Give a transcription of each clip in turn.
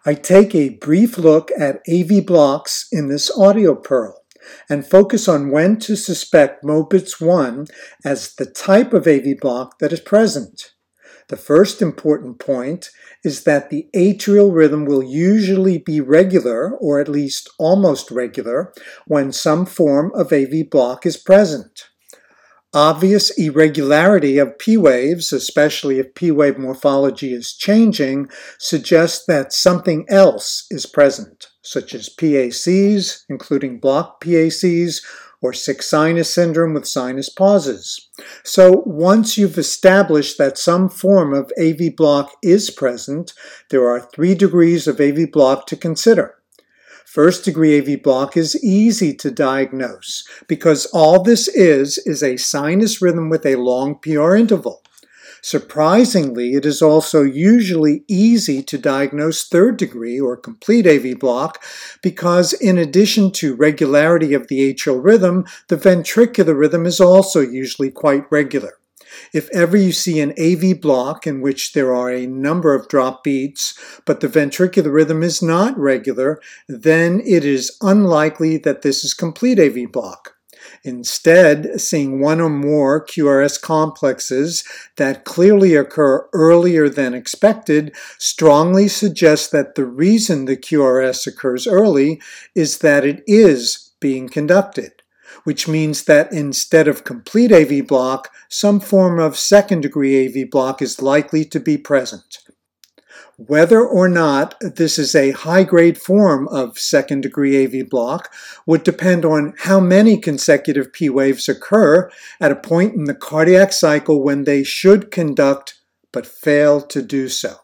I take a brief look at AV blocks in this audio pearl and focus on when to suspect Mobitz 1 as the type of AV block that is present. The first important point is that the atrial rhythm will usually be regular, or at least almost regular, when some form of AV block is present. Obvious irregularity of P waves, especially if P wave morphology is changing, suggests that something else is present, such as PACs, including blocked PACs, or sick sinus syndrome with sinus pauses. So once you've established that some form of AV block is present, there are 3 degrees of AV block to consider. First degree AV block is easy to diagnose because all this is a sinus rhythm with a long PR interval. Surprisingly, it is also usually easy to diagnose third degree or complete AV block because in addition to regularity of the atrial rhythm, the ventricular rhythm is also usually quite regular. If ever you see an AV block in which there are a number of drop beats, but the ventricular rhythm is not regular, then it is unlikely that this is complete AV block. Instead, seeing one or more QRS complexes that clearly occur earlier than expected strongly suggests that the reason the QRS occurs early is that it is being conducted, which means that instead of complete AV block, some form of second-degree AV block is likely to be present. Whether or not this is a high-grade form of second-degree AV block would depend on how many consecutive P waves occur at a point in the cardiac cycle when they should conduct but fail to do so.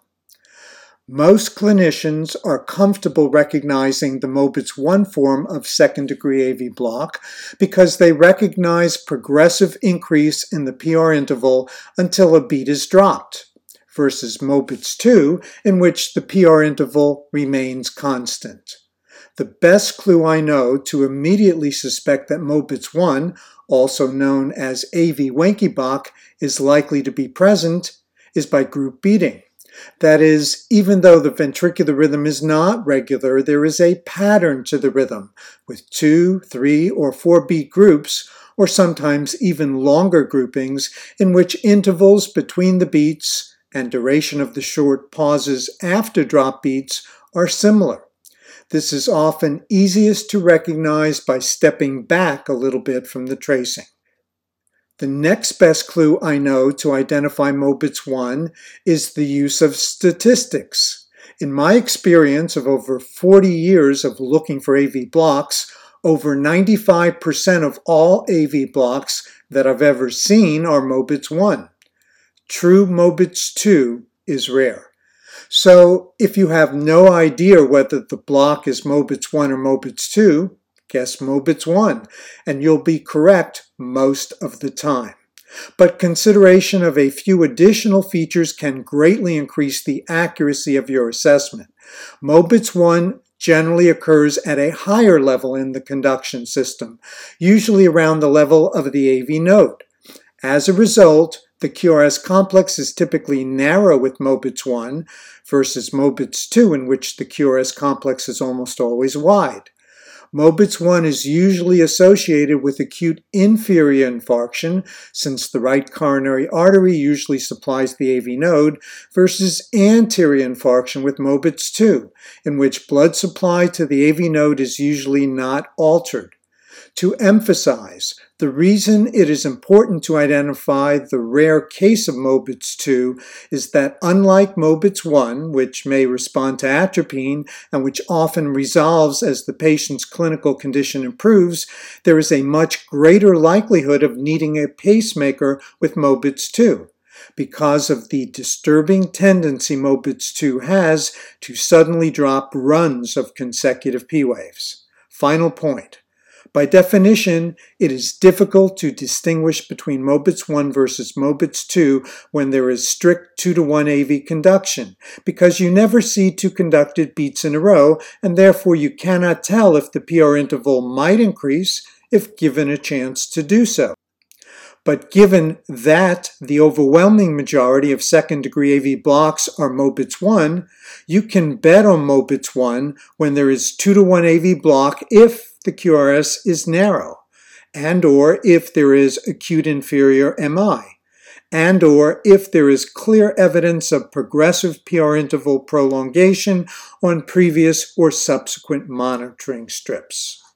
Most clinicians are comfortable recognizing the Mobitz 1 form of second-degree AV block because they recognize progressive increase in the PR interval until a beat is dropped, versus Mobitz 2, in which the PR interval remains constant. The best clue I know to immediately suspect that Mobitz 1, also known as AV Wenckebach, is likely to be present is by group beating. That is, even though the ventricular rhythm is not regular, there is a pattern to the rhythm, with 2, 3, or 4 beat groups, or sometimes even longer groupings, in which intervals between the beats and duration of the short pauses after drop beats are similar. This is often easiest to recognize by stepping back a little bit from the tracing. The next best clue I know to identify Mobitz 1 is the use of statistics. In my experience of over 40 years of looking for AV blocks, over 95% of all AV blocks that I've ever seen are Mobitz 1. True Mobitz 2 is rare. So if you have no idea whether the block is Mobitz 1 or Mobitz 2, guess Mobitz 1, and you'll be correct most of the time. But consideration of a few additional features can greatly increase the accuracy of your assessment. Mobitz 1 generally occurs at a higher level in the conduction system, usually around the level of the AV node. As a result, the QRS complex is typically narrow with Mobitz 1 versus Mobitz 2, in which the QRS complex is almost always wide. Mobitz 1 is usually associated with acute inferior infarction, since the right coronary artery usually supplies the AV node, versus anterior infarction with Mobitz 2, in which blood supply to the AV node is usually not altered. To emphasize, the reason it is important to identify the rare case of Mobitz 2 is that unlike Mobitz 1, which may respond to atropine and which often resolves as the patient's clinical condition improves, there is a much greater likelihood of needing a pacemaker with Mobitz 2 because of the disturbing tendency Mobitz 2 has to suddenly drop runs of consecutive P waves. Final point. By definition, it is difficult to distinguish between Mobitz 1 versus Mobitz 2 when there is strict 2-to-1 AV conduction, because you never see 2 conducted beats in a row, and therefore you cannot tell if the PR interval might increase if given a chance to do so. But given that the overwhelming majority of second-degree AV blocks are Mobitz 1, you can bet on Mobitz 1 when there is 2-to-1 AV block if the QRS is narrow, and or if there is acute inferior MI, and or if there is clear evidence of progressive PR interval prolongation on previous or subsequent monitoring strips.